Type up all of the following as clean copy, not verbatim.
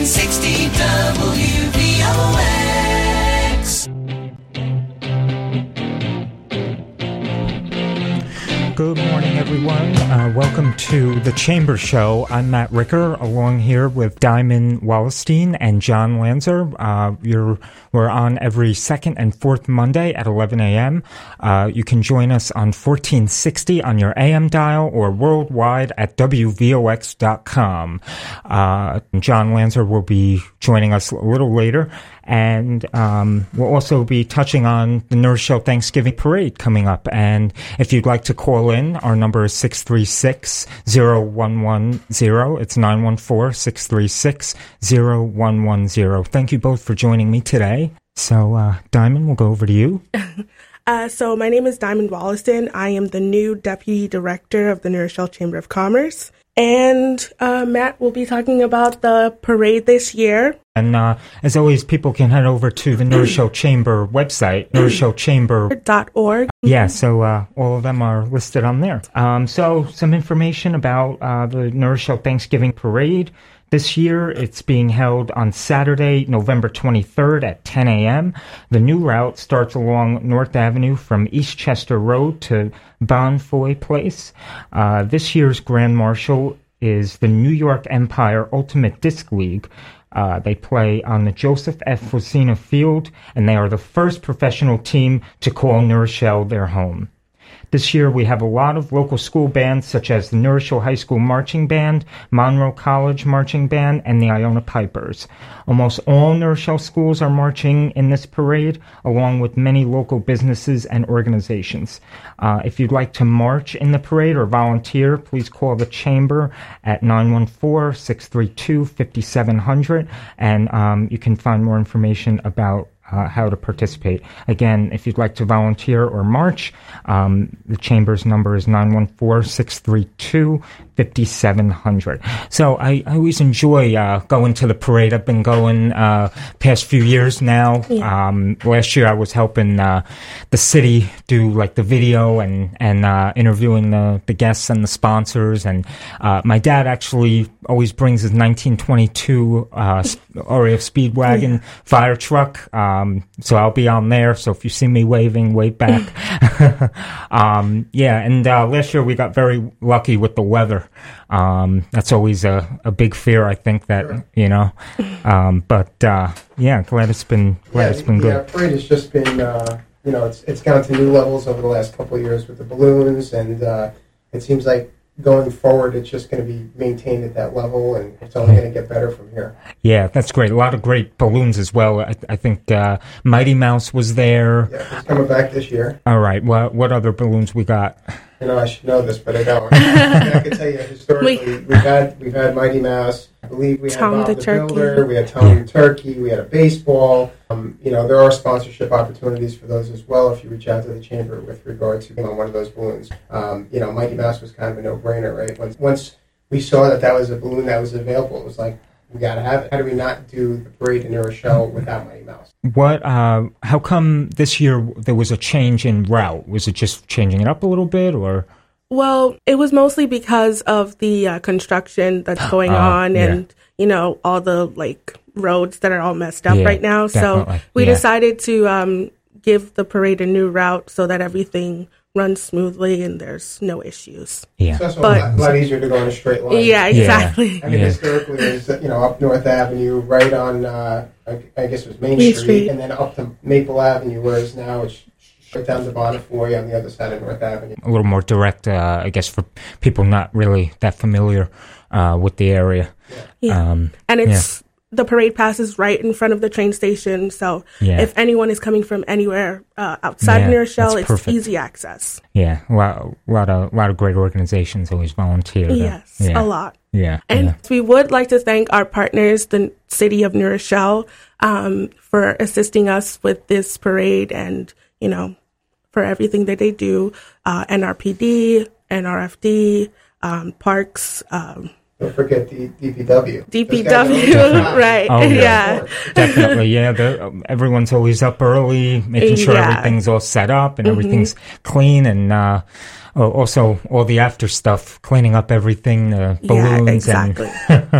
1460 WVOX. Good morning, everyone. Welcome to The Chamber Show. I'm Matt Ricker, along here with Diamond Wallerstein and John Lanzer. We're on every second and fourth Monday at 11 a.m. You can join us on 1460 on your AM dial or worldwide at WVOX.com. John Lanzer will be joining us a little later. And we'll also be touching on the New Rochelle Thanksgiving Parade coming up. And if you'd like to call in, our number is 636-0110. It's 914-636-0110. Thank you both for joining me today. So, Diamond, we'll go over to you. So my name is Diamond Wallerstein. I am the new Deputy Director of the New Rochelle Chamber of Commerce. And Matt will be talking about the parade this year. And as always, people can head over to the New Rochelle Chamber website, NewRochelleChamber.org. Yeah, so all of them are listed on there. So some information about the New Rochelle Thanksgiving Parade. This year, it's being held on Saturday, November 23rd at 10 a.m. The new route starts along North Avenue from Eastchester Road to Bonfoy Place. This year's Grand Marshal is the New York Empire Ultimate Disc League. They play on the Joseph F. Fosina Field, and they are the first professional team to call New Rochelle their home. This year, we have a lot of local school bands, such as the New Rochelle High School Marching Band, Monroe College Marching Band, and the Iona Pipers. Almost all New Rochelle schools are marching in this parade, along with many local businesses and organizations. If you'd like to march in the parade or volunteer, please call the Chamber at 914-632-5700, and you can find more information about how to participate. Again, if you'd like to volunteer or march, the Chamber's number is 914-632-5700. So I always enjoy going to the parade. I've been going past few years now. Yeah. Last year I was helping the city do like the video and interviewing the guests and the sponsors. And my dad actually always brings his 1922 RAF Speedwagon fire truck. So I'll be on there. So if you see me waving, wave back. And last year we got very lucky with the weather. That's always a big fear, I think, that, sure. Glad it's been good. Yeah, parade has just been, it's gone to new levels over the last couple of years with the balloons, and it seems like going forward, it's just going to be maintained at that level, and it's only going to get better from here. Yeah, that's great. A lot of great balloons as well. I think Mighty Mouse was there. Yeah, he's coming back this year. All right. What other balloons we got? I should know this, but I don't. I can tell you historically, we've had Mighty Mouse. I believe we had Bob the Builder. We had Tom the Turkey. We had a baseball. There are sponsorship opportunities for those as well if you reach out to the Chamber with regard to one of those balloons. Mighty Mouse was kind of a no-brainer, right? Once we saw that was a balloon that was available, it was like, we got to have it. How do we not do the parade in New Rochelle without Mighty Mouse? How come this year there was a change in route? Was it just changing it up a little bit, or? Well, it was mostly because of the construction that's going on and, all the, roads that are all messed up right now. Definitely. So we decided to give the parade a new route so that everything runs smoothly and there's no issues. Yeah. So it's a lot easier to go in a straight line. Yeah, exactly. I mean, historically, there's, up North Avenue, right on, I guess it was Main Street, and then up to Maple Avenue, whereas now it's right down to Bonfoy on the other side of North Avenue. A little more direct, I guess, for people not really that familiar with the area. Yeah. And it's... The parade passes right in front of the train station, so if anyone is coming from anywhere outside of New Rochelle, it's easy access. Yeah, a lot of great organizations always volunteer. Yes, a lot. Yeah, and we would like to thank our partners, the City of New Rochelle, for assisting us with this parade and for everything that they do. NRPD, NRFD, Parks. don't forget the DPW. DPW, right? Oh, yeah. Definitely. Yeah, everyone's always up early, making sure everything's all set up and everything's clean, and also all the after stuff, cleaning up everything, balloons. Yeah, exactly.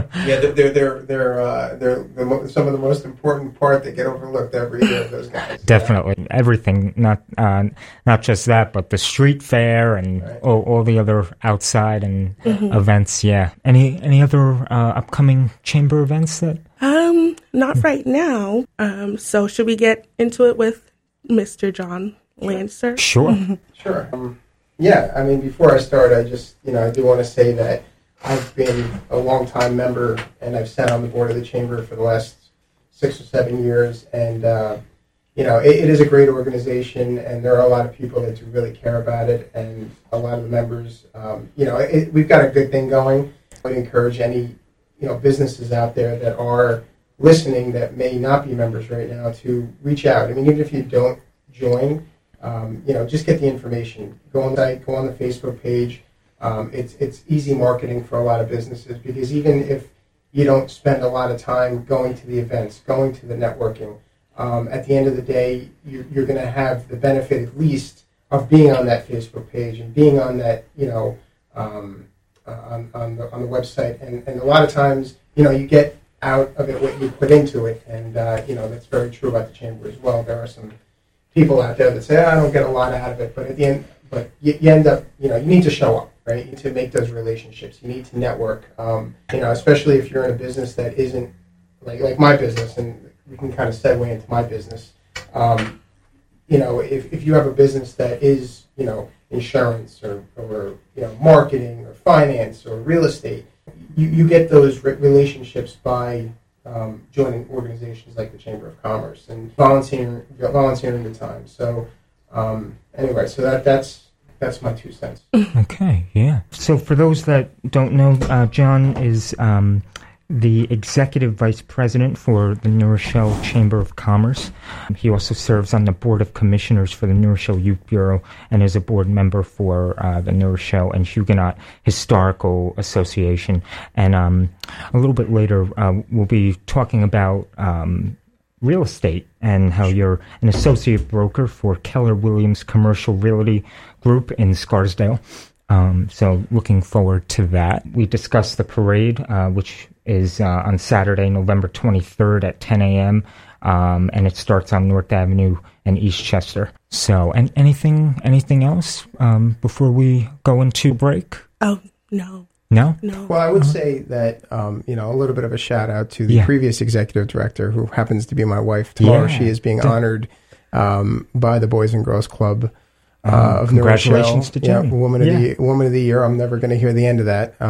They're some of the most important part that get overlooked every year. Those guys. Definitely, everything. Not just that, but the street fair and all the other outside and events. Yeah. Any other upcoming chamber events that? Not right now. So should we get into it with Mr. John Lancer? Sure. Sure. Yeah, I mean, before I start, I just, I do want to say that I've been a long-time member, and I've sat on the board of the Chamber for the last 6 or 7 years, and, it is a great organization, and there are a lot of people that do really care about it, and a lot of the members, we've got a good thing going. I would encourage any, businesses out there that are listening that may not be members right now to reach out. I mean, even if you don't join, just get the information. Go on the site, go on the Facebook page. It's easy marketing for a lot of businesses, because even if you don't spend a lot of time going to the events, going to the networking, at the end of the day, you're going to have the benefit at least of being on that Facebook page and being on that, on the website. And a lot of times, you get out of it what you put into it, and that's very true about the Chamber as well. There are some people out there that say, I don't get a lot out of it, but at the end, you end up, you need to show up, right? You need to make those relationships. You need to network, especially if you're in a business that isn't like my business, and we can kind of segue into my business. If you have a business that is, insurance or marketing or finance or real estate, you get those relationships by joining organizations like the Chamber of Commerce and volunteering the time. So anyway, so that's my 2 cents. Okay, yeah. So for those that don't know, John is the Executive Vice President for the New Rochelle Chamber of Commerce. He also serves on the Board of Commissioners for the New Rochelle Youth Bureau and is a board member for the New Rochelle and Huguenot Historical Association. And a little bit later, we'll be talking about real estate and how you're an associate broker for Keller Williams Commercial Realty Group in Scarsdale. So looking forward to that. We discussed the parade, which is on Saturday, November 23rd at 10 a.m., and it starts on North Avenue and Eastchester. So, and anything else before we go into break? Oh, no. No? No. Well, I would say that, a little bit of a shout out to the previous executive director, who happens to be my wife. Tomorrow she is being honored by the Boys and Girls Club of New Rochelle. Congratulations to Jenny. Woman of the Year. I'm never going to hear the end of that.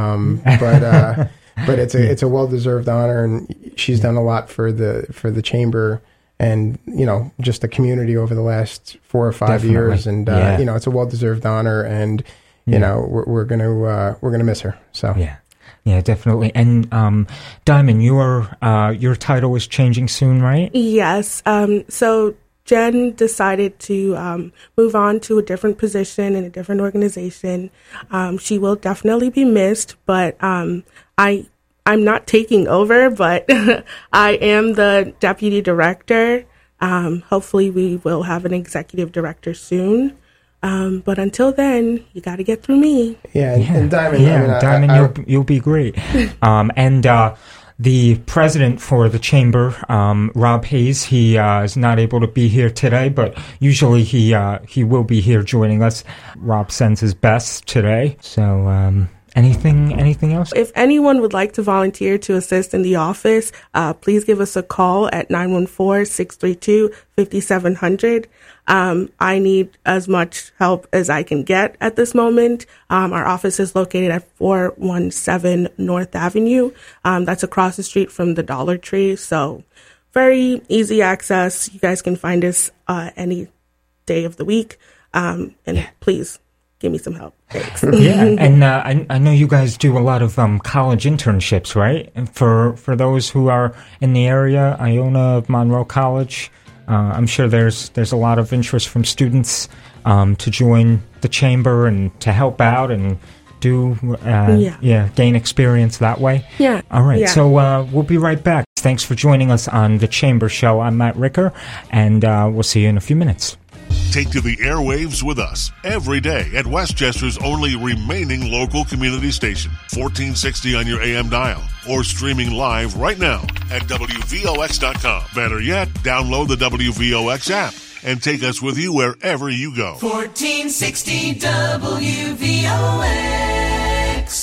But it's a well-deserved honor, and she's done a lot for the Chamber and just the community over the last 4 or 5 years, and it's a well-deserved honor, and we're gonna miss her. So yeah, definitely. And Diamond, your title is changing soon, right? Yes. So Jen decided to move on to a different position in a different organization. She will definitely be missed, but I'm not taking over, but I am the deputy director. Hopefully we will have an executive director soon. But until then, you got to get through me. And Diamond. Yeah, Diamond, you'll be great. And the president for the chamber, Rob Hayes, he is not able to be here today, but usually he will be here joining us. Rob sends his best today. So anything else? If anyone would like to volunteer to assist in the office, please give us a call at 914-632-5700. I need as much help as I can get at this moment. Our office is located at 417 North Avenue. That's across the street from the Dollar Tree. So very easy access. You guys can find us any day of the week. Please give me some help. Thanks. And I know you guys do a lot of college internships, right? And for those who are in the area, Iona Monroe College, I'm sure there's a lot of interest from students to join the chamber and to help out and gain experience that way? Yeah. All right. Yeah. So we'll be right back. Thanks for joining us on The Chamber Show. I'm Matt Ricker, and we'll see you in a few minutes. Take to the airwaves with us every day at Westchester's only remaining local community station, 1460 on your AM dial, or streaming live right now at WVOX.com. Better yet, download the WVOX app and take us with you wherever you go. 1460 WVOX.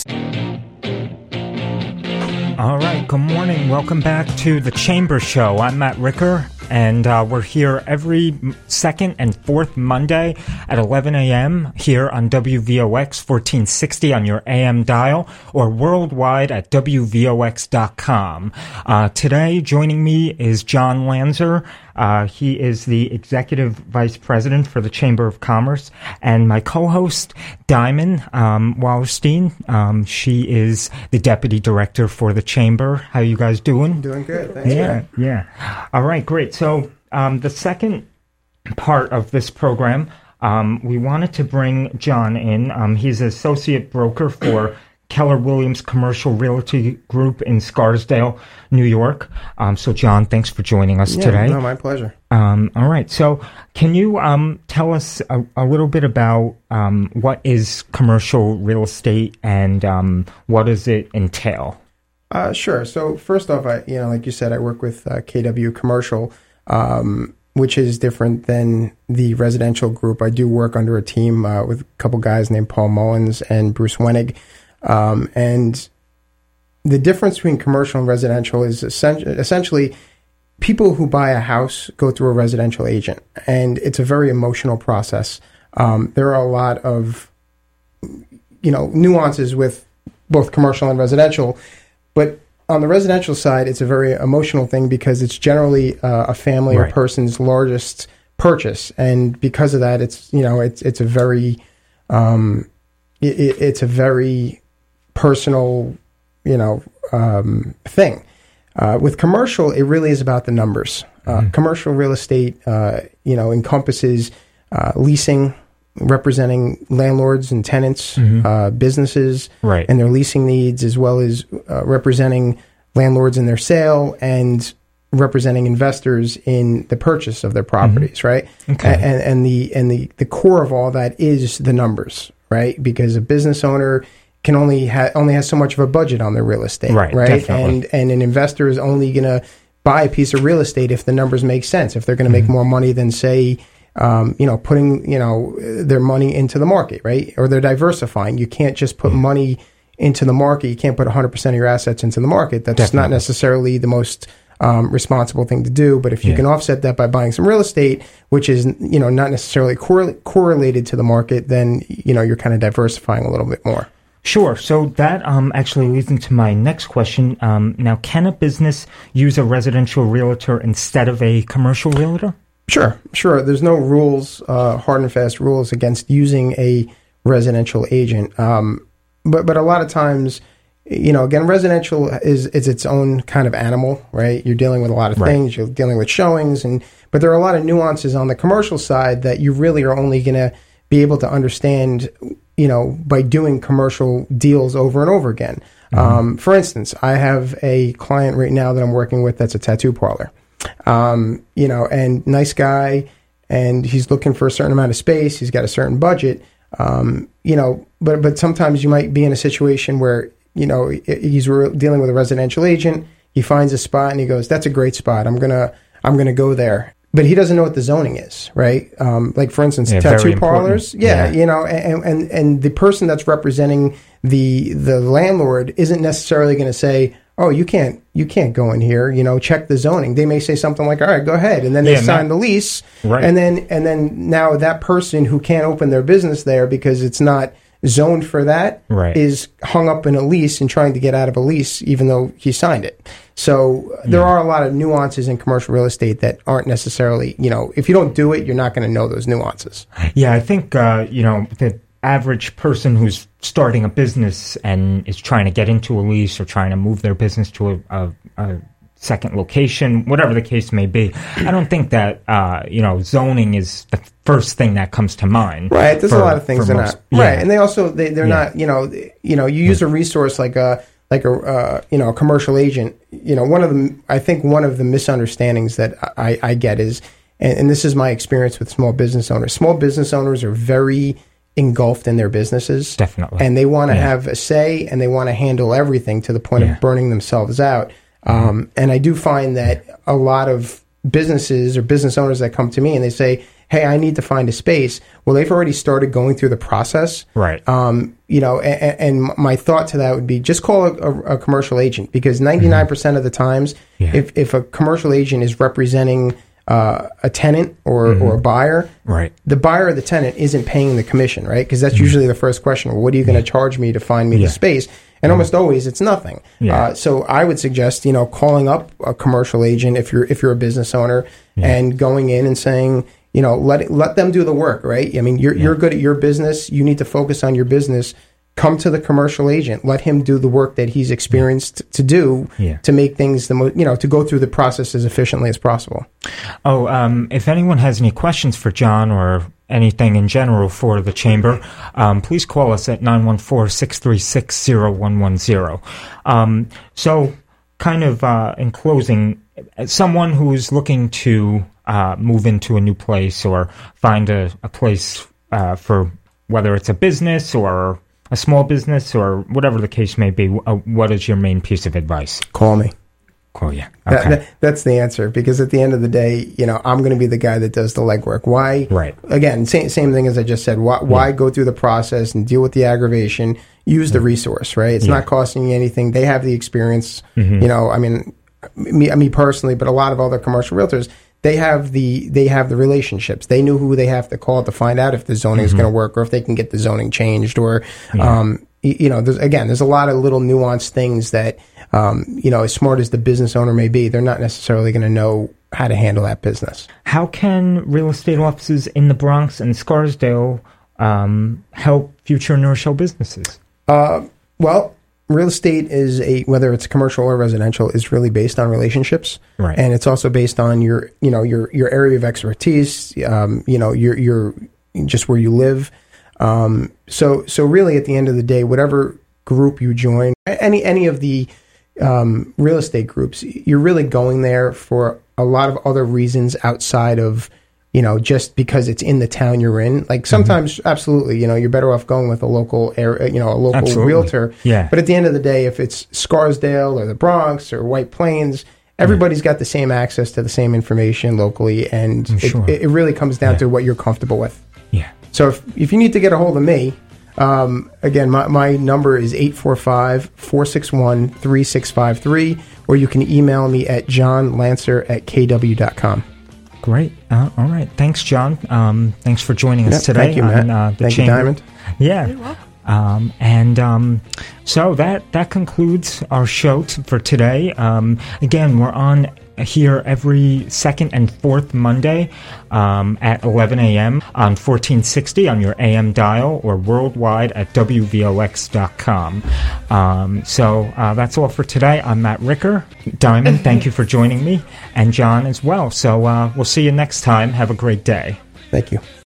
All right, good morning. Welcome back to The Chamber Show. I'm Matt Ricker, and we're here every second and fourth Monday at 11 a.m. here on WVOX 1460 on your AM dial, or worldwide at WVOX.com. Today, joining me is John Lanzer. He is the Executive Vice President for the Chamber of Commerce, and my co-host, Diamond Wallerstein. She is the Deputy Director for the Chamber. How you guys doing? Doing good. Thanks. Yeah. All right, great. So the second part of this program, we wanted to bring John in. He's an associate broker for Keller Williams Commercial Realty Group in Scarsdale, New York. So, John, thanks for joining us today. No, my pleasure. All right. So, can you tell us a little bit about what is commercial real estate and what does it entail? Sure. So, first off, like you said, I work with KW Commercial, which is different than the residential group. I do work under a team with a couple guys named Paul Mullins and Bruce Wenig. And the difference between commercial and residential is essentially people who buy a house go through a residential agent, and it's a very emotional process. There are a lot of, nuances with both commercial and residential, but on the residential side, it's a very emotional thing because it's generally a family or person's largest purchase, and because of that, it's a very it's a very personal, thing. With commercial, it really is about the numbers. Commercial real estate, encompasses leasing, representing landlords and tenants, businesses, and their leasing needs, as well as representing landlords in their sale and representing investors in the purchase of their properties, right? Okay. And the core of all that is the numbers, right? Because a business owner can only has so much of a budget on their real estate, right? And an investor is only going to buy a piece of real estate if the numbers make sense, if they're going to make more money than, say, putting their money into the market, right? Or they're diversifying. You can't just put money into the market. You can't put 100% of your assets into the market. That's not necessarily the most responsible thing to do. But if you can offset that by buying some real estate, which is not necessarily correlated to the market, then you're kind of diversifying a little bit more. Sure. So that actually leads into my next question. Now, can a business use a residential realtor instead of a commercial realtor? Sure. There's no rules, hard and fast rules against using a residential agent. But a lot of times, again, residential is its own kind of animal, right? You're dealing with a lot of things. You're dealing with showings, but there are a lot of nuances on the commercial side that you really are only going to be able to understand, by doing commercial deals over and over again. For instance, I have a client right now that I'm working with that's a tattoo parlor. And nice guy, and he's looking for a certain amount of space. He's got a certain budget, but sometimes you might be in a situation where, he's dealing with a residential agent. He finds a spot and he goes, "That's a great spot. I'm going to go there." But he doesn't know what the zoning is, right? Like, for instance, tattoo parlors. And the person that's representing the landlord isn't necessarily going to say, "Oh, you can't go in here, check the zoning." They may say something like, "All right, go ahead." And then they sign the lease. Right. And then now that person who can't open their business there because it's not zoned for that is hung up in a lease and trying to get out of a lease even though he signed it. So there are a lot of nuances in commercial real estate that aren't necessarily, if you don't do it, you're not going to know those nuances. Yeah, I think, the average person who's starting a business and is trying to get into a lease or trying to move their business to a second location, whatever the case may be. I don't think that, zoning is the first thing that comes to mind. Right. There's a lot of things that are not. Right. And they also, they're not, you use a resource like a commercial agent. One of the misunderstandings that I get is, and this is my experience with small business owners. Small business owners are very engulfed in their businesses. Definitely. And they want to have a say, and they want to handle everything to the point of burning themselves out. And I do find that a lot of businesses or business owners that come to me and they say, hey, I need to find a space. Well, they've already started going through the process. Right. And my thought to that would be just call a commercial agent, because 99% of the times, if a commercial agent is representing a tenant or a buyer, right, the buyer or the tenant isn't paying the commission, right? Because that's usually the first question. Well, what are you going to charge me to find me the space? And almost always it's nothing. So I would suggest, calling up a commercial agent if you're a business owner and going in and saying, let them do the work, right? I mean, you're good at your business. You need to focus on your business. Come to the commercial agent. Let him do the work that he's experienced to do to make things to go through the process as efficiently as possible. Oh, if anyone has any questions for John or anything in general for the Chamber, please call us at 914-636-0110. So kind of in closing, someone who's looking to move into a new place or find a place for whether it's a business or a small business or whatever the case may be, what is your main piece of advice? Call me. Call you. Okay. That's the answer, because at the end of the day, I'm going to be the guy that does the legwork. Why? Right. Again, same thing as I just said. Why go through the process and deal with the aggravation? Use the resource, right? It's not costing you anything. They have the experience. I mean, me personally, but a lot of other commercial realtors, they have the relationships. They know who they have to call to find out if the zoning is going to work or if they can get the zoning changed or, there's a lot of little nuanced things that, as smart as the business owner may be, they're not necessarily going to know how to handle that business. How can real estate offices in the Bronx and Scarsdale help future New Rochelle businesses? Well, real estate is whether it's commercial or residential, is really based on relationships, right? And it's also based on your area of expertise, your just where you live. So really, at the end of the day, whatever group you join, any of the real estate groups, you're really going there for a lot of other reasons outside of just because it's in the town you're in. Like sometimes, absolutely, you're better off going with a local area, a local realtor. Yeah. But at the end of the day, if it's Scarsdale or the Bronx or White Plains, everybody's got the same access to the same information locally, and it really comes down to what you're comfortable with. Yeah. So if you need to get a hold of me, again, my number is 845-461-3653, or you can email me at johnlancer@kw.com. Great. All right. Thanks, John. Thanks for joining us today. Thank you, Matt. Thank you, Diamond. Yeah. You're welcome. So that concludes our show for today. Again, we're on here every second and fourth Monday at 11 a.m. on 1460 on your AM dial, or worldwide at WVOX.com. So that's all for today. I'm Matt Ricker. Diamond, thank you for joining me, and John as well. So we'll see you next time. Have a great day. Thank you.